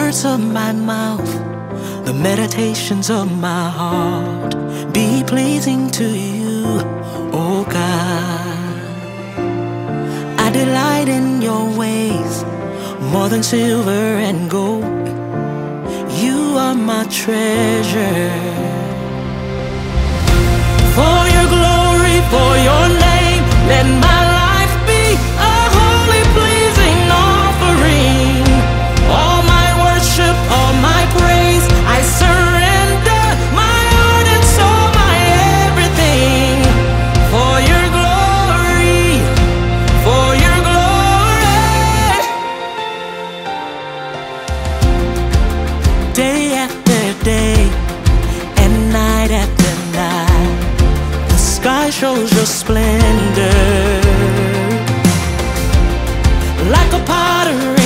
words of my mouth, the meditations of my heart be pleasing to you, oh God. I delight in your ways more than silver and gold. You are my treasure. For your glory, for your name, let my life be a holy, pleasing offering. All my worship, all my praise, I surrender my heart and soul, my everything. For your glory, for your glory. Day after day and night after night, the sky shows your splendor. Like a potter